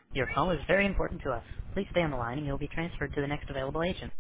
Your call is very important to us. Please stay on the line and you'll be transferred to the next available agent.